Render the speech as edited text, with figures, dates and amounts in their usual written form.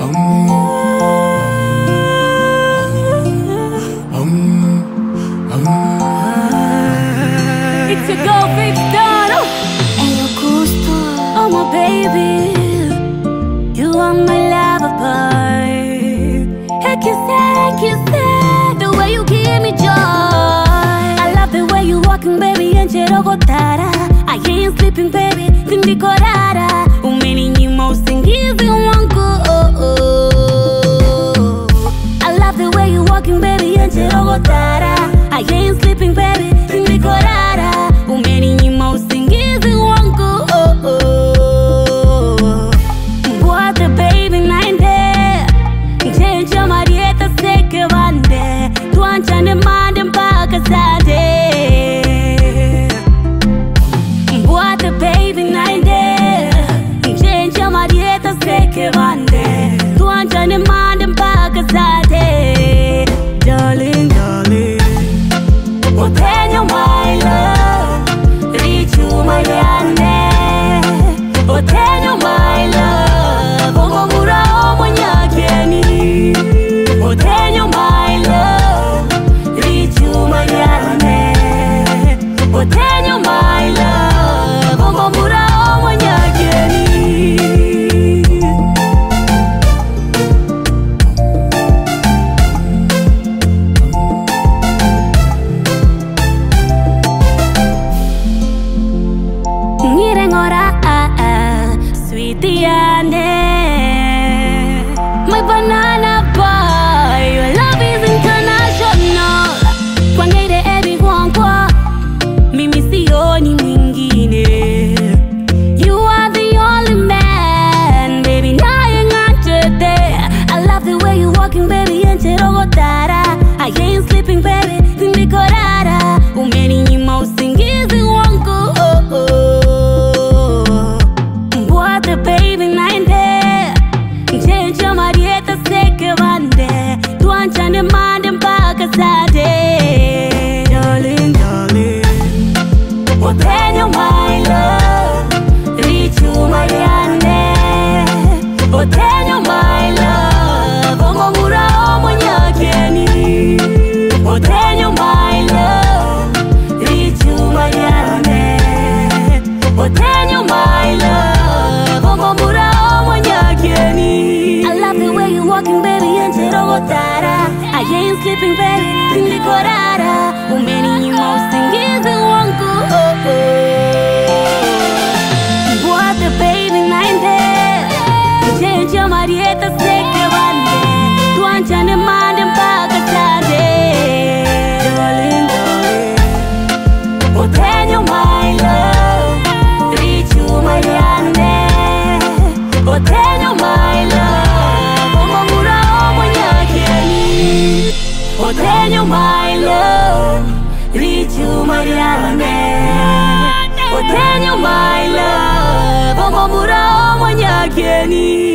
It's your girl, baby, Donna. And your gusto, oh my baby. You are my lover boy. Heck you say, the way you give me joy. I love the way you walking, baby, and cherogotara. I ain't sleeping, baby, tindikorara. Umeninyima usingizi wangu. I love the way you walking, baby, and cherogotara. I ain't sleeping, baby, tindikorara. Umeninyima usingizi wangu. Mbwate baby naende, njenja marieta seke bande. Tuanchane mande mpaka sade. Mbwate baby naende, njenja marieta seke bande. Tuanchane mande mpaka sade. Darling, darling, Otenyo my love, Richu my yane. Otenyo my love, Omomura omonyakeni. Otenyo my love, Richu my yane. Otenyo my love, Omomura omonyakeni. My banana boy, your love is international. Kwangede everyone kwa, mimi sioni mwingine. You are the only man, baby, naye ngachete. I love the way you walking, baby, and cherogotara. I ain't sleeping, baby, tindikorara. Umeninyima usingizi wangu. Mbwate baby naende, njenja marieta seke bande. Tuanchane mande mpaka sade. Darling, darling, Otenyo my love, Richu my yane. Otenyo my love, Omomura omonyakeni. Otenyo my love, Richu my yane. Otenyo my love, Omomura omonyakeni. I love the way you walking, baby, and cherogotara. I ain't sleeping, baby, tindikorara. Umeninyima usingizi wangu. Mbwate baby naende, njenja marieta seke bande. Tuanchane mande mpaka sade. Darling, darling, Otenyo my love, Richu my yane. Otenyo my love, Omomura omonyakeni. Otenyo my love, Richu my yane. Otenyo my love, Omomura omonyakeni.